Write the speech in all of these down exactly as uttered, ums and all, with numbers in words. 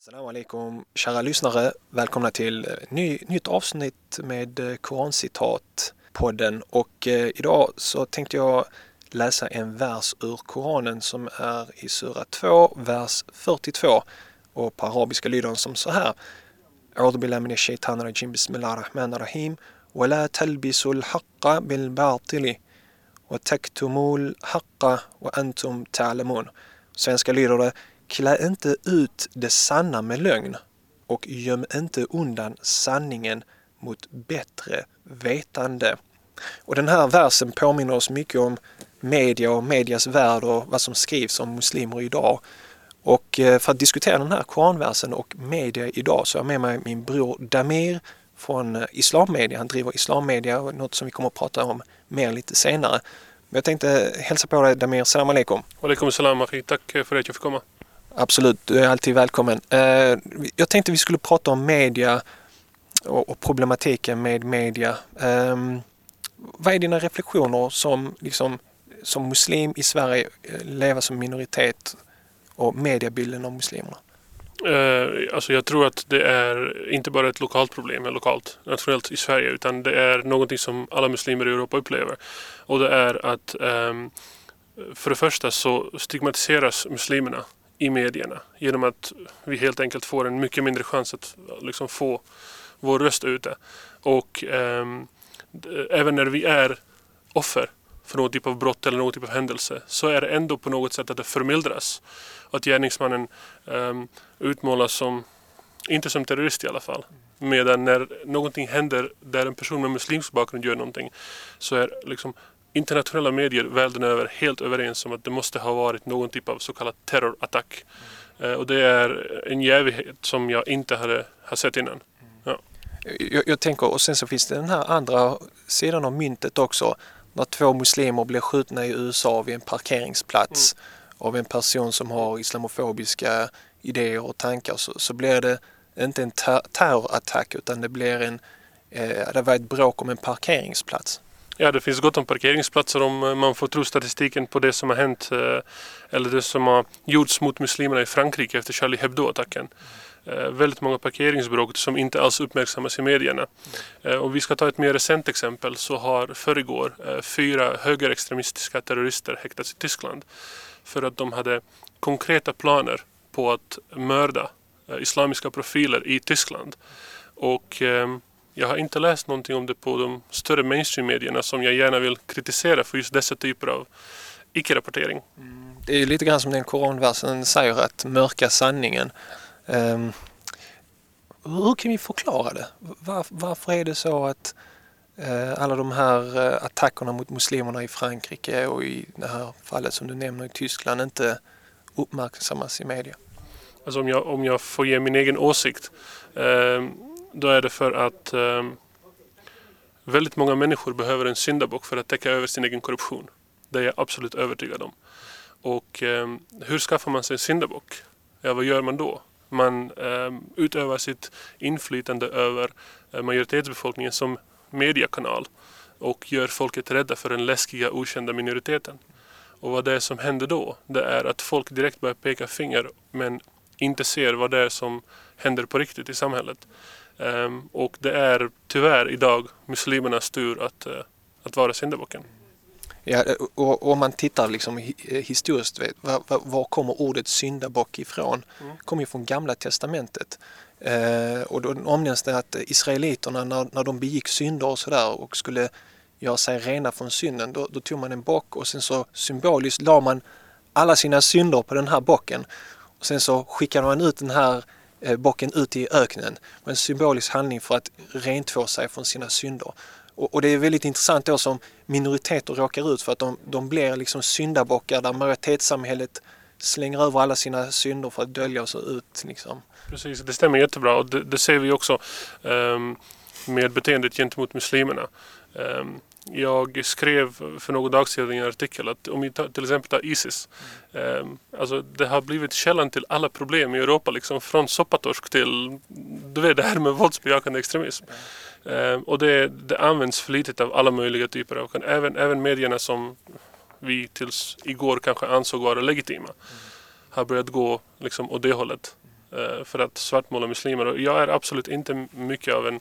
Assalamu alaikum, kära lyssnare. Välkomna till ny, nytt avsnitt med Korancitat-podden. Och eh, idag så tänkte jag läsa en vers ur Koranen som är i sura två, vers fyrtiotvå. Och på arabiska lyder den som så här. A'udhu billahi minash shaitanir rajim, bismillahir rahmanir rahim. Wa la talbisul haqqa bil batili wa taktumul haqqa wa antum ta'lamun. Svenska lyder det: klä inte ut det sanna med lögn och göm inte undan sanningen mot bättre vetande. Och den här versen påminner oss mycket om media och medias värld och vad som skrivs om muslimer idag. Och för att diskutera den här koranversen och media idag så har jag med mig min bror Damir från Islammedia. Han driver Islammedia, något som vi kommer att prata om mer lite senare. Men jag tänkte hälsa på dig, Damir. Salam alaikum. Alaikum salam, Afi. Tack för att jag fick komma. Absolut, du är alltid välkommen. Jag tänkte vi skulle prata om media och problematiken med media. Vad är dina reflektioner som, liksom, som muslim i Sverige, leva som minoritet och mediebilden av muslimerna? Alltså jag tror att det är inte bara ett lokalt problem, lokalt, nationellt i Sverige, utan det är någonting som alla muslimer i Europa upplever. Och det är att för det första så stigmatiseras muslimerna i medierna genom att vi helt enkelt får en mycket mindre chans att liksom få vår röst ute. Och eh, även när vi är offer för någon typ av brott eller någon typ av händelse så är det ändå på något sätt att det förmildras. Att gärningsmannen eh, utmålas som, inte som terrorist i alla fall. Medan när någonting händer där en person med muslimsk bakgrund gör någonting så är liksom internationella medier världen över helt överens om att det måste ha varit någon typ av så kallad terrorattack. Eh, och det är en jävighet som jag inte hade har sett innan. Ja. Jag, jag tänker, och sen så finns det den här andra sidan av myntet också. När två muslimer blir skjutna i U S A vid en parkeringsplats mm. av en person som har islamofobiska idéer och tankar så, så blir det inte en ter- terrorattack utan det blir en, eh, det var ett bråk om en parkeringsplats. Ja, det finns gott om parkeringsplatser om man får tro statistiken på det som har hänt eller det som har gjorts mot muslimerna i Frankrike efter Charlie Hebdo-attacken. Mm. Väldigt många parkeringsbråk som inte alls uppmärksammas i medierna. Mm. Om vi ska ta ett mer recent exempel så har förrgår fyra högerextremistiska terrorister häktats i Tyskland för att de hade konkreta planer på att mörda islamiska profiler i Tyskland. Och jag har inte läst någonting om det på de större mainstream-medierna som jag gärna vill kritisera för just dessa typer av icke-rapportering. Mm. Det är lite grann som den koranversen säger, att mörka sanningen. Um, hur kan vi förklara det? Var, varför är det så att uh, alla de här uh, attackerna mot muslimerna i Frankrike och i det här fallet som du nämner i Tyskland inte uppmärksammas i media? Alltså om jag, om jag får ge min egen åsikt uh, då är det för att eh, väldigt många människor behöver en syndabock för att täcka över sin egen korruption. Det är jag absolut övertygad om. Och eh, hur skaffar man sig en syndabock? Ja, vad gör man då? Man eh, utövar sitt inflytande över eh, majoritetsbefolkningen som mediekanal och gör folket rädda för den läskiga, okända minoriteten. Och vad det är som händer då, det är att folk direkt börjar peka finger men inte ser vad det är som händer på riktigt i samhället. Um, och det är tyvärr idag muslimernas tur att, uh, att vara syndabocken. Ja, och om man tittar liksom historiskt, var, var, var kommer ordet syndabock ifrån? Mm. Kommer ju från Gamla testamentet. Uh, och då omnämns det att israeliterna när, när de begick synder och sådär och skulle göra sig rena från synden, då, då tog man en bock och sen så symboliskt la man alla sina synder på den här bocken. Och sen så skickade man ut den här bocken ut i öknen. En symbolisk handling för att rentvå sig från sina synder. Och, och det är väldigt intressant då som minoriteter råkar ut för att de, de blir liksom syndabockar där majoritetssamhället slänger över alla sina synder för att dölja sig ut. Liksom. Precis, det stämmer jättebra och det, det ser vi också um, med beteendet gentemot muslimerna. Um, Jag skrev för några dagar sedan i en artikel att om vi tar, till exempel tar ISIS, mm. eh, alltså det har blivit källan till alla problem i Europa, liksom från soppatorsk till du vet, det här med våldsbejakande extremism. Mm. Eh, och det, det används flitigt av alla möjliga typer av, även, även medierna som vi tills igår kanske ansåg vara legitima, mm. har börjat gå liksom åt det hållet. eh, för att svartmåla muslimer. Och jag är absolut inte mycket av en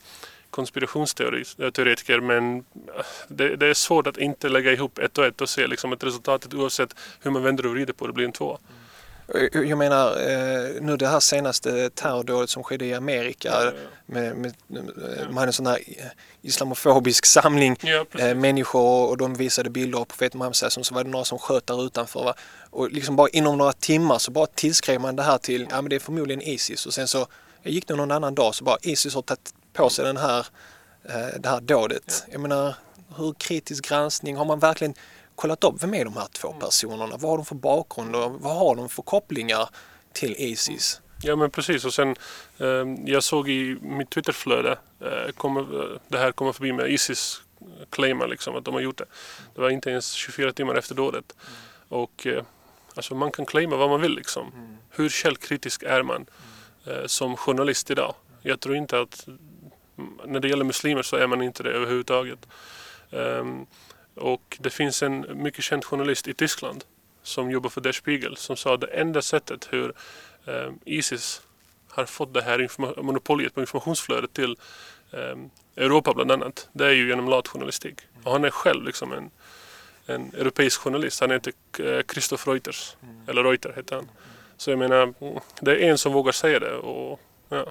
konspirationsteoretiker, men det, det är svårt att inte lägga ihop ett och ett och se liksom att resultatet, oavsett hur man vänder och vrider på det, blir en två. Jag menar, nu det här senaste terrordådet som skedde i Amerika ja, ja. Med, med, med ja. Man hade en sån här islamofobisk samling ja, människor och de visade bilder av profeten Muhammed, som så var det några som sköt där utanför. Va? Och liksom bara inom några timmar så bara tillskrev man det här till, ja men det är förmodligen ISIS, och sen så gick det någon annan dag så bara ISIS har tagit på sig den här, det här dådet. Jag menar, hur kritisk granskning har man verkligen kollat upp vem är de här två personerna? Vad har de för bakgrund och vad har de för kopplingar till ISIS? Ja men precis, och sen eh, jag såg i mitt Twitterflöde eh, kommer, det här kommer förbi med ISIS claimar liksom att de har gjort det. Det var inte ens tjugofyra timmar efter dådet. Mm. Och eh, alltså man kan claima vad man vill liksom. Mm. Hur källkritisk är man eh, som journalist idag? Jag tror inte att när det gäller muslimer så är man inte det överhuvudtaget. Um, och det finns en mycket känd journalist i Tyskland som jobbar för Der Spiegel som sa att det enda sättet hur um, ISIS har fått det här informa- monopoliet på informationsflödet till um, Europa bland annat, det är ju genom latjournalistik. Och han är själv liksom en, en europeisk journalist. Han heter Christoph Reuters, mm. eller Reuter heter han. Så jag menar, det är en som vågar säga det och ja.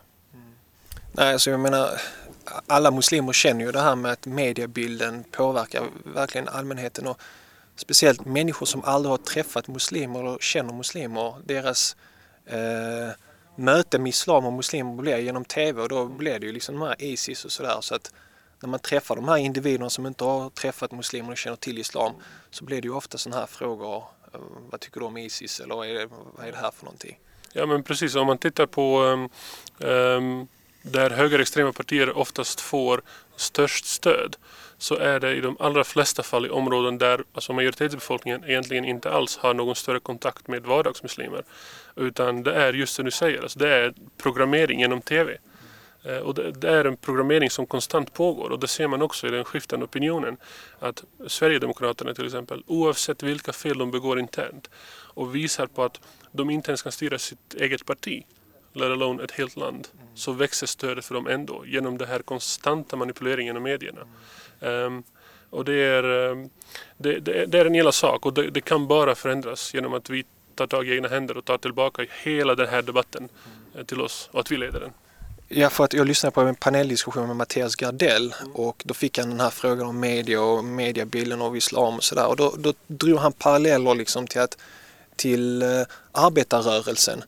Nej, alltså jag menar, alla muslimer känner ju det här med att mediebilden påverkar verkligen allmänheten, och speciellt människor som aldrig har träffat muslimer eller känner muslimer. Deras eh, möte med islam och muslimer blir genom tv, och då blir det ju liksom de här ISIS och sådär. Så att när man träffar de här individerna som inte har träffat muslimer och känner till islam, så blir det ju ofta sådana här frågor. Vad tycker du om ISIS, eller vad är det, vad är det här för någonting? Ja men precis, om man tittar på um, um, där högerextrema partier oftast får störst stöd, så är det i de allra flesta fall i områden där alltså majoritetsbefolkningen egentligen inte alls har någon större kontakt med vardagsmuslimer. Utan det är just det du säger, alltså det är programmering genom tv. Eh, och det, det är en programmering som konstant pågår, och det ser man också i den skiftande opinionen. Att Sverigedemokraterna till exempel, oavsett vilka fel de begår internt och visar på att de inte ens kan styra sitt eget parti, let alone ett helt land, så växer stödet för dem ändå genom det här konstanta manipuleringen av medierna. Um, och det är, um, det, det, det är en hela sak, och det, det kan bara förändras genom att vi tar tag i egna händer och tar tillbaka hela den här debatten uh, till oss, och att vi leder den. Ja, för att jag lyssnade på en paneldiskussion med Mattias Gardell, mm. och då fick han den här frågan om media och mediebilden av islam och sådär, och då, då drog han paralleller liksom till, att, till uh, arbetarrörelsen.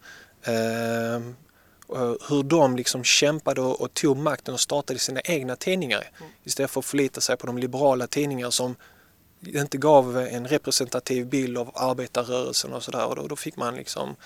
Uh, hur de liksom kämpade och, och tog makten och startade sina egna tidningar mm. istället för att förlita sig på de liberala tidningar som inte gav en representativ bild av arbetarrörelsen och sådär, och då, då fick man liksom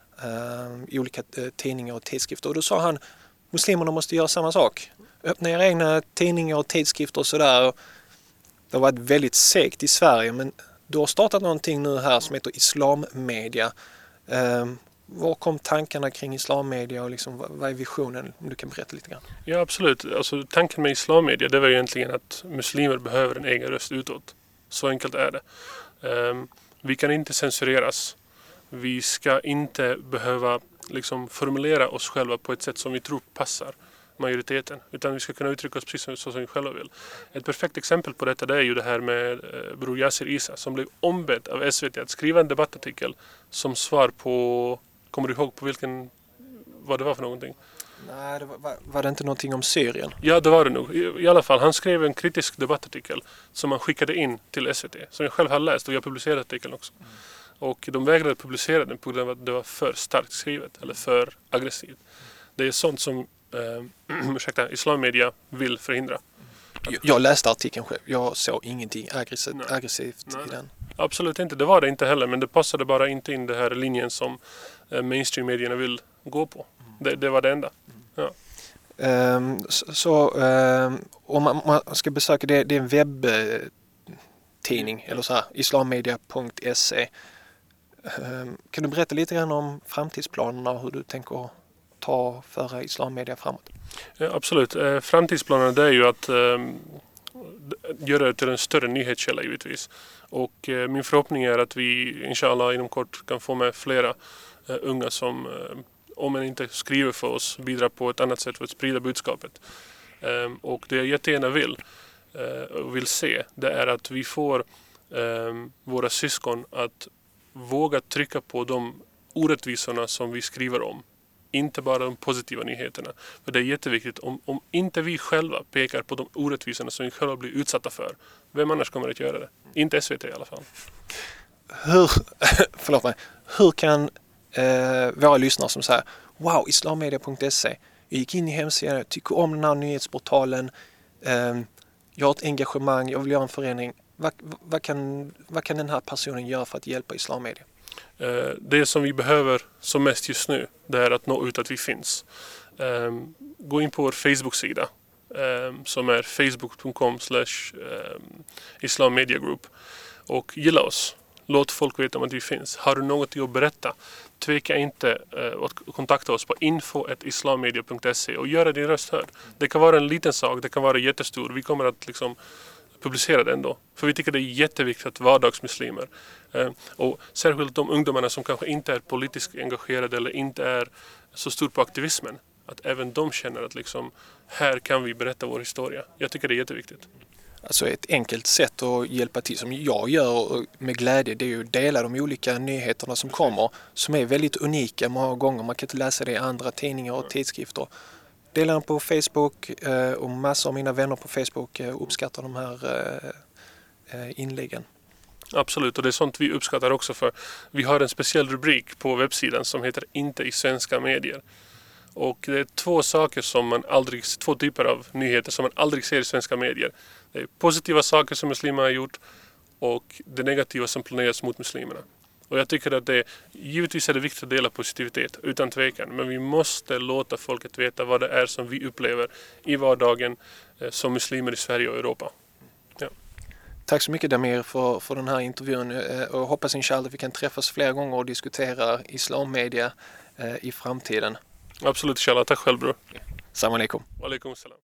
uh, olika uh, tidningar och tidskrifter, och då sa han, muslimerna måste göra samma sak, öppna era egna tidningar och tidskrifter och sådär. Det har varit väldigt segt i Sverige, men du har startat någonting nu här som heter Islammedia. uh, Var kom tankarna kring islammedia och liksom, vad är visionen, om du kan berätta lite grann? Ja, absolut. Alltså, tanken med islammedia, det var egentligen att muslimer behöver en egen röst utåt. Så enkelt är det. Um, vi kan inte censureras. Vi ska inte behöva liksom, formulera oss själva på ett sätt som vi tror passar majoriteten, utan vi ska kunna uttrycka oss precis så som vi själva vill. Ett perfekt exempel på detta, det är ju det här med eh, Bror Yasir Isa, som blev ombedd av S V T att skriva en debattartikel som svar på, kommer du ihåg på vilken, vad det var för någonting? Nej, det var, var, var det inte någonting om Syrien? Ja, det var det nog. I, I alla fall, han skrev en kritisk debattartikel som han skickade in till S V T, som jag själv har läst, och jag publicerade artikeln också. Mm. Och de vägrade publicera den på grund av att det var för starkt skrivet eller för aggressivt. Det är sånt som eh, ursäkta, islammedia vill förhindra. Jag, jag läste artikeln själv. Jag såg ingenting aggressivt, nej. aggressivt nej, i den. Absolut inte. Det var det inte heller. Men det passade bara inte in den här linjen som eh, mainstream-medierna vill gå på. Mm. Det, det var det enda. Ja. Um, så så um, om man, man ska besöka det, det är en webbtidning, eller så här, islammedia punkt se. Um, kan du berätta lite grann om framtidsplanerna och hur du tänker ta föra islammedia framåt? Ja, absolut. Eh, framtidsplanerna, det är ju att eh, göra det till en större nyhetskälla givetvis. Och eh, min förhoppning är att vi inshallah inom kort kan få med flera eh, unga som eh, om man inte skriver för oss, bidrar på ett annat sätt för att sprida budskapet. Um, och det jag jättegärna vill, uh, vill se, det är att vi får um, våra syskon att våga trycka på de orättvisorna som vi skriver om. Inte bara de positiva nyheterna. För det är jätteviktigt. Om, om inte vi själva pekar på de orättvisorna som vi själva blir utsatta för, vem annars kommer att göra det? Inte S V T i alla fall. Hur, förlåt mig, hur kan eh, våra lyssnare som säger wow, islammedia punkt se, jag gick in i hemsidan, jag tycker om den här nyhetsportalen, eh, jag har ett engagemang, jag vill göra en förändring. Vad, vad, kan, vad kan den här personen göra för att hjälpa islammedia? Det som vi behöver som mest just nu, det är att nå ut att vi finns. Gå in på vår Facebook-sida som är facebook punkt com slash islammediagroup och gilla oss. Låt folk veta om att vi finns. Har du något att berätta, tveka inte att kontakta oss på info at islammedia punkt se och göra din röst hörd. Det kan vara en liten sak, det kan vara jättestor. Vi kommer att liksom publicera det ändå. För vi tycker det är jätteviktigt att vardagsmuslimer eh, och särskilt de ungdomarna som kanske inte är politiskt engagerade eller inte är så stor på aktivismen, att även de känner att liksom, här kan vi berätta vår historia. Jag tycker det är jätteviktigt. Alltså ett enkelt sätt att hjälpa till som jag gör med glädje, det är ju att dela de olika nyheterna som kommer som är väldigt unika många gånger. Man kan inte läsa det i andra tidningar och tidskrifter. Dela dem på Facebook och massor av mina vänner på Facebook uppskattar de här inläggen. Absolut, och det är sånt vi uppskattar också, för vi har en speciell rubrik på webbsidan som heter Inte i svenska medier. Och det är två saker som man aldrig, två typer av nyheter som man aldrig ser i svenska medier. Det är positiva saker som muslimer har gjort och det negativa som planeras mot muslimerna. Och jag tycker att det, givetvis är det viktigt att dela positivitet, utan tvekan. Men vi måste låta folket veta vad det är som vi upplever i vardagen eh, som muslimer i Sverige och Europa. Ja. Tack så mycket Damir för, för den här intervjun. Och hoppas inshallah att vi kan träffas flera gånger och diskutera islammedia eh, i framtiden. Absolut inshallah. Tack själv bror. Salam alaikum. Wa alaikum salam.